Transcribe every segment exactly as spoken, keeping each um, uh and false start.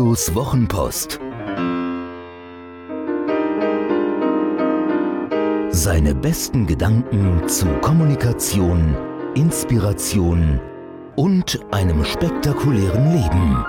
Guidos Wochenpost. Seine besten Gedanken zu Kommunikation, Inspiration und einem spektakulären Leben.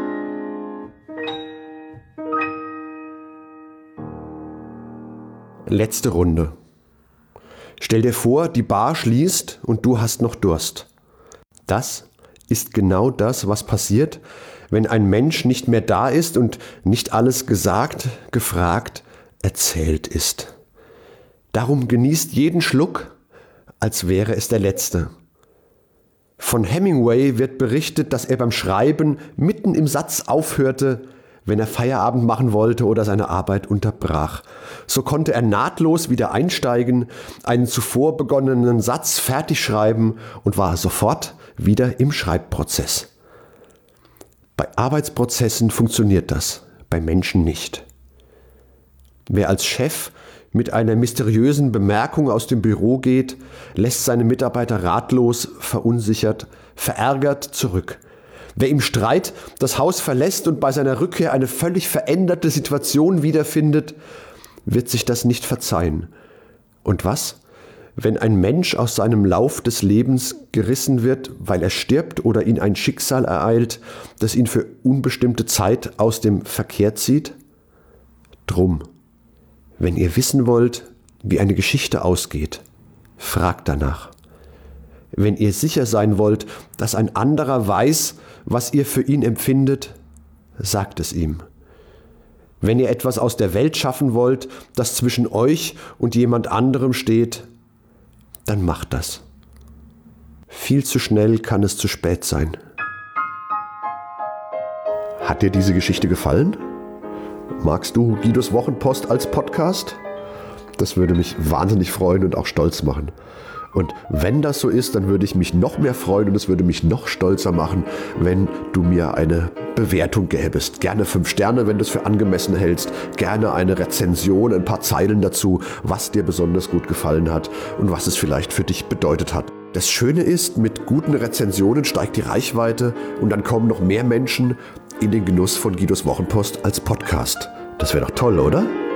Letzte Runde. Stell dir vor, die Bar schließt und du hast noch Durst. Das ist genau das, was passiert, wenn ein Mensch nicht mehr da ist und nicht alles gesagt, gefragt, erzählt ist. Darum genießt jeden Schluck, als wäre es der letzte. Von Hemingway wird berichtet, dass er beim Schreiben mitten im Satz aufhörte, wenn er Feierabend machen wollte oder seine Arbeit unterbrach. So konnte er nahtlos wieder einsteigen, einen zuvor begonnenen Satz fertig schreiben und war sofort wieder im Schreibprozess. Bei Arbeitsprozessen funktioniert das, bei Menschen nicht. Wer als Chef mit einer mysteriösen Bemerkung aus dem Büro geht, lässt seine Mitarbeiter ratlos, verunsichert, verärgert zurück. Wer im Streit das Haus verlässt und bei seiner Rückkehr eine völlig veränderte Situation wiederfindet, wird sich das nicht verzeihen. Und was, wenn ein Mensch aus seinem Lauf des Lebens gerissen wird, weil er stirbt oder ihn ein Schicksal ereilt, das ihn für unbestimmte Zeit aus dem Verkehr zieht? Drum, wenn ihr wissen wollt, wie eine Geschichte ausgeht, fragt danach. Wenn ihr sicher sein wollt, dass ein anderer weiß, was ihr für ihn empfindet, sagt es ihm. Wenn ihr etwas aus der Welt schaffen wollt, das zwischen euch und jemand anderem steht, dann macht das. Viel zu schnell kann es zu spät sein. Hat dir diese Geschichte gefallen? Magst du Guidos Wochenpost als Podcast? Das würde mich wahnsinnig freuen und auch stolz machen. Und wenn das so ist, dann würde ich mich noch mehr freuen und es würde mich noch stolzer machen, wenn du mir eine Bewertung gäbest. Gerne fünf Sterne, wenn du es für angemessen hältst. Gerne eine Rezension, ein paar Zeilen dazu, was dir besonders gut gefallen hat und was es vielleicht für dich bedeutet hat. Das Schöne ist, mit guten Rezensionen steigt die Reichweite und dann kommen noch mehr Menschen in den Genuss von Guidos Wochenpost als Podcast. Das wäre doch toll, oder?